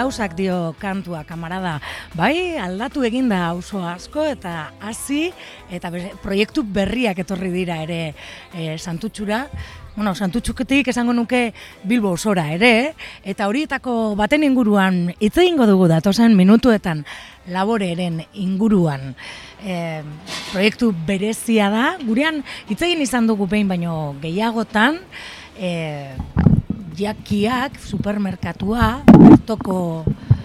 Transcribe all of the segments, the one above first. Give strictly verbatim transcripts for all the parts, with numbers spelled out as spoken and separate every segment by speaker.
Speaker 1: gauzak dio kantua, kamarada. Bai, aldatu eginda auzo asko eta hasi eta proiektu berriak etorri dira ere e, Santutxura. Bueno, Santutxuketik esango nuke Bilbo osora ere, eta horietako baten inguruan hitz egingo dugu datozen minutuetan Laboreren inguruan. E, proiektu berezia da, gurean hitz egin izan dugu behin baino gehiagotan, e, jakiak, supermerkatua, bertoko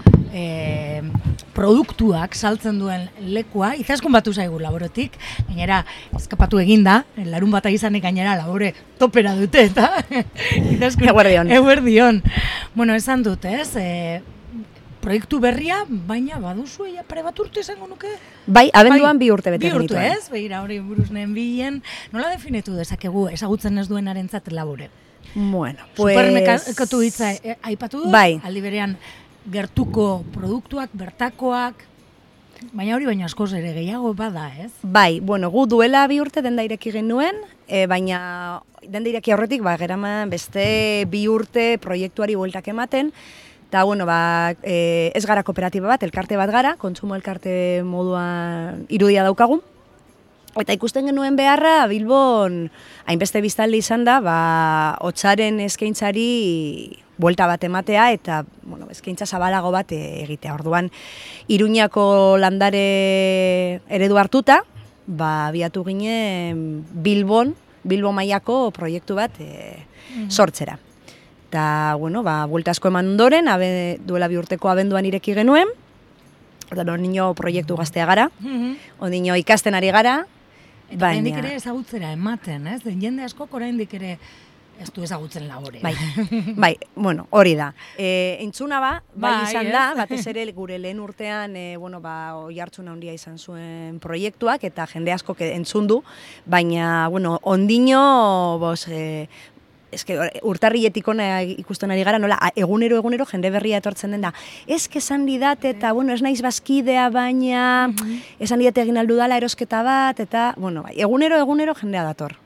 Speaker 1: e, produktuak saltzen duen lekua, izaskun batu zaigu Laboretik, gainera eskapatu eginda, larun bata izanik gainera Labore topera dute, eta
Speaker 2: eguerdion.
Speaker 1: Eguerdion. Bueno, esan dut, ez, e, proiektu berria, baina baduzu ea pare bat urte izango nuke?
Speaker 2: Bai, abenduan bi urte bete
Speaker 1: genituen. Bi urte,
Speaker 2: genituen.
Speaker 1: ez, behira hori buruz nehen bilen, nola definitu dezakegu ezagutzen ez duenarentzat Labore?
Speaker 2: Bueno, pues...
Speaker 1: Supermerkatu hitza e, aipatu dut,
Speaker 2: bai.
Speaker 1: Aldi berean gertuko produktuak, bertakoak, baina hori baina askoz ere gehiago bada, ez?
Speaker 2: Bai, bueno, gu duela bi urte denda ireki genuen, e, baina denda ireki aurretik, ba, geraman beste bi urte proiektuari bueltak ematen, eta, bueno, ba, e, ez gara kooperatiba bat, elkarte bat gara, kontsumo elkarte moduan irudia daukagu, eta ikusten genuen beharra, Bilbon, hainbeste biztalde izan da, ba, hotzaren eskaintzari buelta bat ematea, eta, bueno, eskaintza zabalago bat egitea. Orduan, Iruñako landare eredu hartuta, ba, abiatu ginen Bilbon, Bilbo mailako proiektu bat e, sortzera. Eta, bueno, ba, buelta asko eman ondoren, abe, duela bi urteko abenduan ireki genuen, orduan, ondino proiektu gaztea gara, ondino ikasten ari gara,
Speaker 1: eta oraindik ere ezagutzera ematen, ez? Jende askok oraindik ere ez du ezagutzen Labore.
Speaker 2: Bai, bai, bueno, hori da. E, entzuna ba, bai, bai izan da, batez ere gure lehen urtean, e, bueno, ba, oihartzun handia izan zuen proiektuak, eta jende askok entzun du, baina, bueno, ondino, bos, e, eske urtarrietik ona ikusten ari gara, nola, egunero, egunero, jende berria etortzen den da. Eske esan didat, eta, bueno, ez naiz bazkidea, baina, esan didat egin aldu dala erosketa bat, eta, bueno, bai, egunero, egunero jendea dator.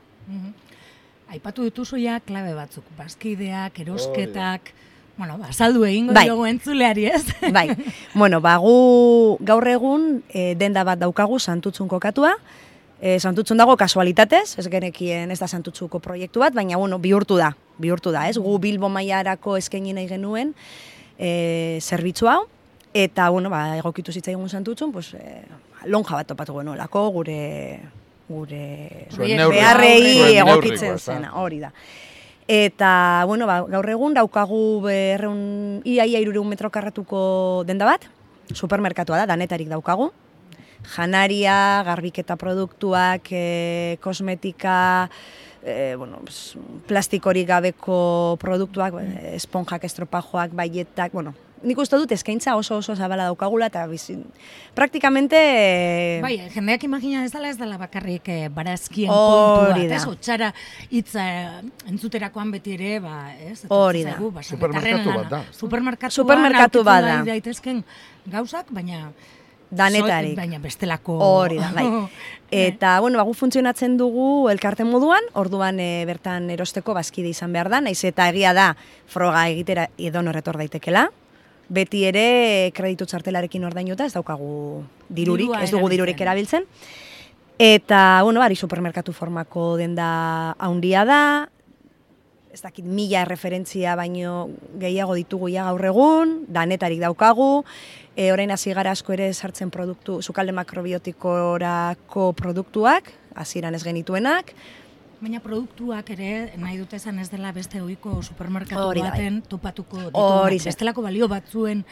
Speaker 1: Aipatu dituzu ja klabe batzuk, bazkideak, erosketak, bueno, ba, saldu egingo
Speaker 2: bai.
Speaker 1: diogu entzuleari, ez?
Speaker 2: Bai, bueno, ba, gu gaur egun e, denda bat daukagu Santutxun kokatua, e, Santutxun dago kasualitatez, ez genekien ez da Santutxuko proiektu bat, baina, bueno, bihurtu da, bihurtu da, ez? Gu Bilbo mailarako eskaini nahi genuen e, zerbitzu hau, eta, bueno, ba, egokitu zitzaigun Santutxun, pues, e, lonja bat topatu genuelako, gure... gure beharrei egokitzen zena, hori da. Eta, bueno, ba, gaur egun daukagu berreun, iaia irureun metro karratuko denda bat, supermerkatua da, danetarik daukagu. Janaria, garbiketa produktuak, e, kosmetika, e, bueno, plastikorik gabeko produktuak, mm. esponjak, estropajoak, baietak, bueno, nik uste dut eskaintza oso oso zabala daukagula eta bizin, praktikamente...
Speaker 1: Bai, jendeak imagina ez dela ez dela bakarrik eh, barazkien kontu bat, ez? Otxara hitza entzuterakoan beti ere, ba, ez?
Speaker 2: Hori da.
Speaker 1: Ba,
Speaker 3: supermerkatu bat da.
Speaker 1: Supermerkatu,
Speaker 2: supermerkatu bat da.
Speaker 1: Daitezken gauzak, baina...
Speaker 2: Danetarik.
Speaker 1: So, baina bestelako...
Speaker 2: Hori da, bai. Eta, bueno, bagu funtzionatzen dugu elkarte moduan, orduan e, bertan erosteko bazkide izan behar da, naiz eta egia da froga egitera edo norretor daitekela. Beti ere kreditu txartelarekin ordainuta ez daukagu dirurik,
Speaker 1: Dirua
Speaker 2: ez dugu dirurik erabiltzen. Eta, bueno, bari supermerkatu formako denda haundia da, ez dakit mila referentzia baino gehiago ditugu ja gaur egun, danetarik daukagu, e, orain hasi gara asko ere sartzen produktu, sukalde makrobiotikorako produktuak, hasieran ez genituenak.
Speaker 1: Baina produktuak ere nahi dute esan ez dela beste ohiko supermerkatu
Speaker 2: Hori da,
Speaker 1: baten topatuko ditugunak. Bestelako balio batzuen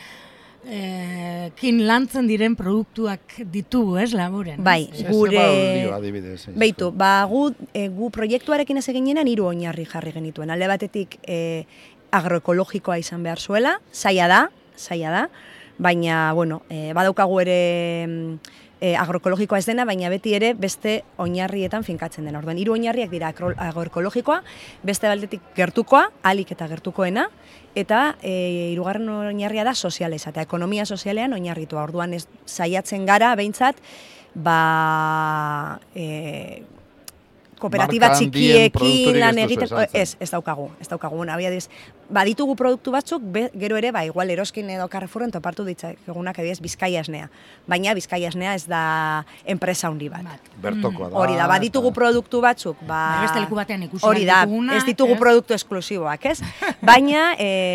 Speaker 1: eh, kin lantzen diren produktuak ditugu, ez, Laboren?
Speaker 2: Bai,
Speaker 3: Ez?
Speaker 2: gure...
Speaker 3: Balio, adibidez.
Speaker 2: Beitu, ba, gu, e, gu proiektuarekin ez eginenan hiru oinarri jarri genituen. Alde batetik e, agroekologikoa izan behar zuela, zaila da, zaila da, baina, bueno, e, badaukagu ere... E, agroekologikoa ez dena, baina beti ere beste oinarrietan finkatzen dena. Orduan, hiru oinarriak dira agroekologikoa, beste baldetik gertukoa, alik eta gertukoena, eta e, hirugarren oinarria da soziala izatea, ekonomia sozialean oinarritua. Orduan, ez saiatzen gara, behintzat, ba, e, kooperatiba
Speaker 3: Marka handien
Speaker 2: txikiekin
Speaker 3: produkturik
Speaker 2: lan
Speaker 3: ez duzu
Speaker 2: egiteko,
Speaker 3: esaltzen.
Speaker 2: ez, ez daukagu, ez daukagu, abiadez, baditugu produktu batzuk, be, gero ere, ba, igual eroskin edo Carrefourren topartu ditzakegunak, adibidez, Bizkaia esnea. Baina Bizkaia esnea ez da enpresa handi bat.
Speaker 1: Bat.
Speaker 3: Bertokoa da.
Speaker 2: Hori da, baditugu
Speaker 3: eta-
Speaker 2: produktu batzuk, ba...
Speaker 1: Bai, beste leku batean ikusi
Speaker 2: Hori
Speaker 1: ahal
Speaker 2: da,
Speaker 1: dituguna,
Speaker 2: ez ditugu
Speaker 1: ez?
Speaker 2: produktu esklusiboak, ez? Baina,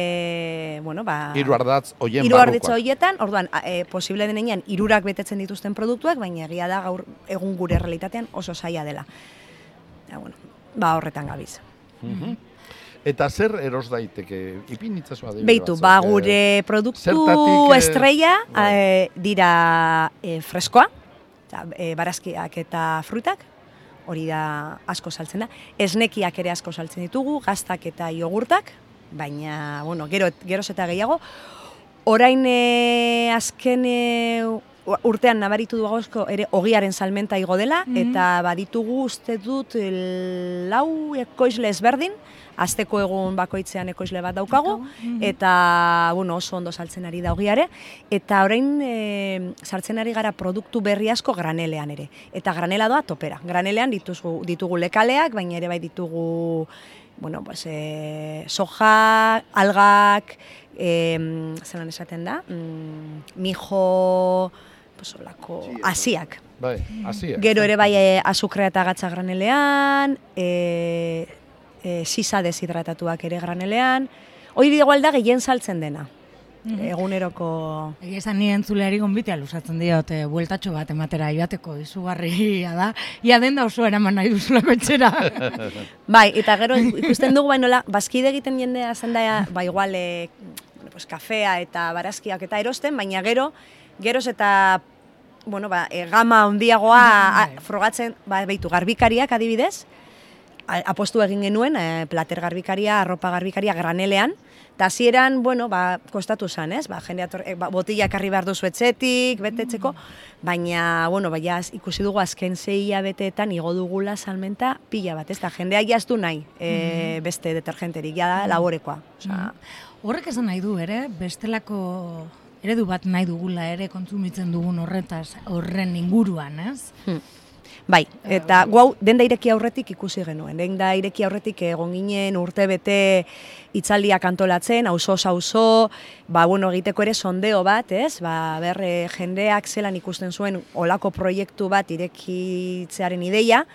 Speaker 2: e, bueno, ba...
Speaker 3: Hiru ardatz hoien
Speaker 2: Hiru arditza
Speaker 3: barrukoak.
Speaker 2: horietan, orduan, a- e, posible denean hirurak betetzen dituzten produktuak, baina egia da gaur egun gure realitatean oso zaila dela. Ja, bueno, ba horretan gabiz.
Speaker 3: Mhm. Eta zer eros daiteke? Ipin itzazu adibide
Speaker 2: Beitu,
Speaker 3: batzuk,
Speaker 2: ba
Speaker 3: eh,
Speaker 2: gure produktu
Speaker 3: zertatik, eh,
Speaker 2: estrella
Speaker 3: bai.
Speaker 2: eh, dira eh, freskoa, eta, eh, barazkiak eta frutak, hori da asko saltzen da. Esnekiak ere asko saltzen ditugu, gaztak eta jogurtak, baina, bueno, gero, geroz eta gehiago. Orain eh, azken eh, urtean nabaritu dugu asko ere ogiaren salmenta igo dela,
Speaker 1: Mhm.
Speaker 2: eta baditugu uste dut el, lau ekoizle ezberdin, asteko egun bakoitzean ekoizle bat daukagu,
Speaker 1: Mhm.
Speaker 2: eta bueno, oso ondo saltzen ari da ogiare, eta orain e, sartzen ari gara produktu berri asko granelean ere. Eta granela doa topera. Granelean ditugu, ditugu lekaleak, baina ere bai ditugu bueno, pues, e, soja, algak, e, zelan esaten da, mm, mijo, pues, olako, asiak.
Speaker 3: Bai, hasiak.
Speaker 2: Gero ere bai e, azukrea eta gatza granelean, e, e, sisa deshidratatuak ere granelean. Hori igual da gehien saltzen dena, eguneroko...
Speaker 1: Egia esan ni entzuleari gonbitea luzatzen diot, e, bueltatxo bat ematera joateko izugarria da. Ia denda oso eraman nahi duzulako etxera.
Speaker 2: Bai, eta gero ikusten dugu bainola, bazkide egiten jendea zen da, ba igual, e, bueno, pues, kafea eta barazkiak eta erosten, baina gero, geroz eta bueno, ba, e, gama handiagoa a, frogatzen, ba, beitu, garbikariak adibidez, a- apostu egin genuen, e, plater garbikaria, arropa garbikaria granelean, eta hasieran, bueno, ba, kostatu zen, ez? Ba, jende ator, e, ba, botila ekarri behar duzu etxetik, betetzeko, baina, bueno, ba, ja, ikusi dugu azken sei hilabeteetan igo dugula salmenta pila bat, ez da, jendea jaztu nahi, e, beste detergenterik, ja da, laborekoa. Osea,
Speaker 1: Horrek esan nahi du ere, bestelako eredu bat nahi dugula ere kontsumitzen dugun horretaz, horren inguruan, ez?
Speaker 2: Hmm. Bai, eta guau denda ireki aurretik ikusi genuen. Denda ireki aurretik egon ginen urte bete hitzaldiak antolatzen, auzoz auzo, ba bueno, egiteko ere sondeo bat, ez? Ba ber eh, jendeak zelan ikusten zuen olako proiektu bat irekitzearen ideia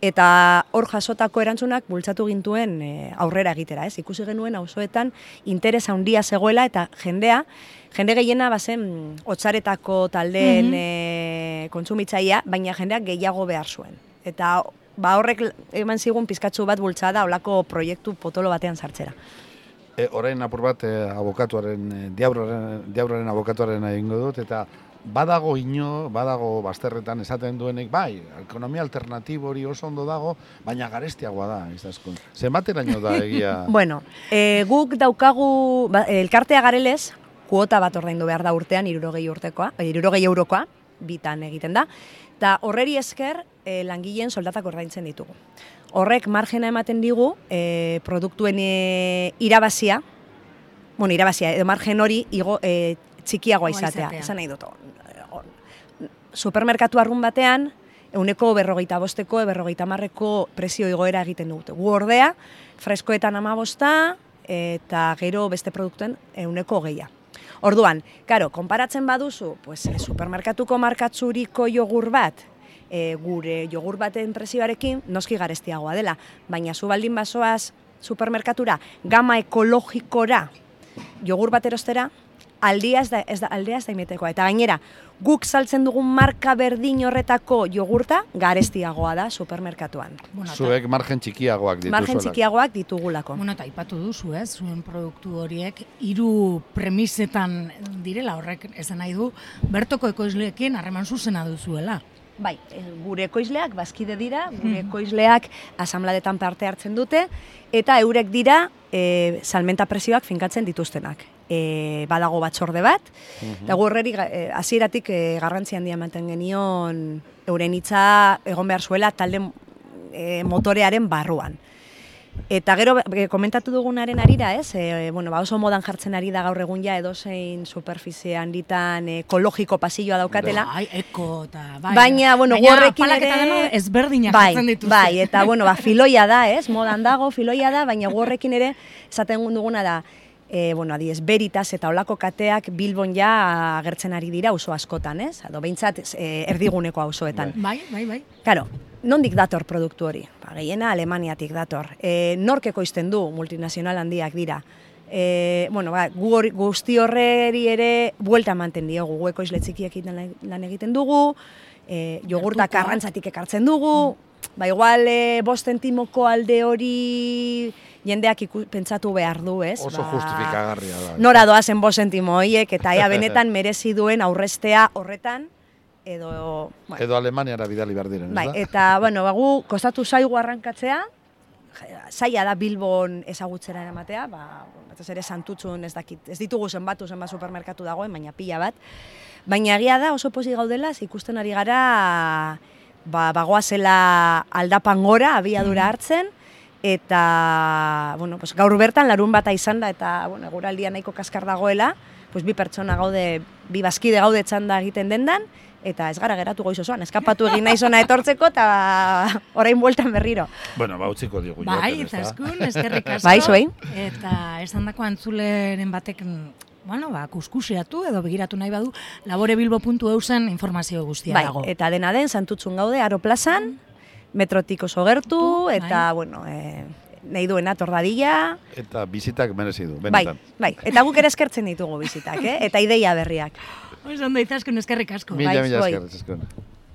Speaker 2: eta hor jasotako erantzunak bultzatu gintuen e, aurrera egitera, ez? Ikusi genuen auzoetan interes handia zegoela eta jendea Jende gehiena bazen hotzaretako taldeen mm -hmm. kontsumitzailea, baina jendeak gehiago behar zuen. Eta ba horrek eman zigun pizkatxu bat bultzada olako proiektu potolo batean sartzera.
Speaker 3: E, orain apur bat e, abokatuaren, e, diabraren, diabraren abokatuaren egingo dut, eta badago ino, badago bazterretan esaten duenek, bai, ekonomia alternatibo hori oso ondo dago, baina garestiagoa da, izaskun. Zenbateraino da egia?
Speaker 2: Bueno, e, guk daukagu, ba, elkartea garelez, kuota bat ordaindu behar da urtean, hirurogei urtekoa, hirurogei eurokoa, bitan egiten da, eta horreri esker e, langileen soldatak ordaintzen ditugu. Horrek margena ematen digu e, produktuen e, irabazia, bueno, irabazia, edo margen hori igo, e, txikiagoa izatea. Esan nahi dut, supermerkatu arrun batean, euneko berrogeita bosteko, berrogeita marreko prezio igoera egiten dute. Gu ordea, freskoetan amabosta, eta gero beste produktuen euneko geia. Orduan, karo, konparatzen baduzu, pues, supermerkatuko markatzuriko jogur bat, e, gure jogur baten prezioarekin, noski garestiagoa dela, baina zu baldin bazoaz supermerkatura, gama ekologikora, jogur bat erostera, aldia ez da, ez da, aldea ez da imetekoa. Eta gainera, guk saltzen dugun marka berdin horretako jogurta, garestiagoa da supermerkatuan.
Speaker 1: Bueno,
Speaker 3: Zuek margen txikiagoak dituzuela.
Speaker 2: Margen txikiagoak ditugulako.
Speaker 1: Bueno, eta aipatu duzu, ez, zuen produktu horiek hiru premisetan direla, horrek esan nahi du, bertoko ekoizleekin harreman zuzena duzuela.
Speaker 2: Bai, gure ekoizleak bazkide dira, gure ekoizleak asamladetan parte hartzen dute, eta eurek dira e, salmenta prezioak finkatzen dituztenak. E, badago batzorde bat, eta gu horreri e, hasieratik e, garrantzi handia ematen genion euren hitza egon behar zuela talde e, motorearen barruan. Eta gero e, komentatu dugunaren arira, ez? E, bueno, ba oso modan jartzen ari da gaur egun ja edozein superficie handitan ekologiko pasilloa daukatela.
Speaker 1: Bai, eko eta bai.
Speaker 2: Baina, bueno,
Speaker 1: Baina,
Speaker 2: horrekin
Speaker 1: palak eta
Speaker 2: ere
Speaker 1: dena ezberdinak
Speaker 2: bai,
Speaker 1: jartzen dituzte.
Speaker 2: bai, eta bueno, ba filoia da, ez? Modan dago, filoia da, baina horrekin ere esaten duguna da E, bueno, adiez, Veritas eta olako kateak Bilbon ja agertzen ari dira auzo askotan, ez? Ado, behintzat e, erdiguneko auzoetan.
Speaker 1: Bai, bai, bai.
Speaker 2: Karo, nondik dator produktu hori? Ba, gehiena Alemaniatik dator. E, nork ekoizten du, multinazional handiak dira. E, bueno, ba, gu hori, guzti horreri ere buelta manten diogu, gu ekoizle txikiekin lan, lan egiten dugu, e, jogurtak arrantzatik ekartzen dugu, ba, igual e, bost centimoko alde hori jendeak iku, pentsatu behar du, ez?
Speaker 3: Oso
Speaker 2: ba,
Speaker 3: justifikagarria da.
Speaker 2: Nora doazen bost zentimo horiek, eta ea benetan merezi duen aurrestea horretan, edo... Bueno,
Speaker 3: edo Alemaniara bidali behar diren,
Speaker 2: bai,
Speaker 3: ez da?
Speaker 2: eta, bueno, bagu, kostatu zaigu arrankatzea, zaila da Bilbon ezagutzera eramatea, ba, batez ere Santutxun ez dakit, ez ditugu zenbatu zenbat supermerkatu dagoen, baina pila bat. Baina egia da oso pozik gaudela, ikusten ari gara, ba, bagoazela aldapan gora, abiadura hartzen, eta, bueno, pues, gaur bertan larun bata izan da, eta, bueno, eguraldia nahiko kaskar dagoela, pues, bi pertsona gaude, bi bazkide gaude txanda egiten dendan, eta ez gara geratu goiz osoan, eskapatu egin nahi zona etortzeko, eta orain bueltan berriro.
Speaker 3: Bueno, ba, utziko diogu
Speaker 1: Bai,
Speaker 3: joaten, ez da?
Speaker 1: zaskun, eskerrik asko.
Speaker 2: Bai, zuei.
Speaker 1: Eta esan dako antzuleren batek, bueno, ba, kuskusiatu edo begiratu nahi badu, laborebilbo puntu eu zen informazio guztia
Speaker 2: Bai,
Speaker 1: dago.
Speaker 2: eta dena den, Santutxun gaude, Aro plazan, metrotik oso gertu,
Speaker 1: Bai.
Speaker 2: eta, bueno, e, nahi duena tordadilla.
Speaker 3: Eta bizitak merezi du,
Speaker 2: Bai,
Speaker 3: benetan.
Speaker 2: bai, eta guk ere eskertzen ditugu bizitak, eh? Eta ideia berriak.
Speaker 1: Oso ondo izaskun, eskerrik asko.
Speaker 3: Mila,
Speaker 2: Bai,
Speaker 3: mila
Speaker 2: zuei.
Speaker 3: esker, esker.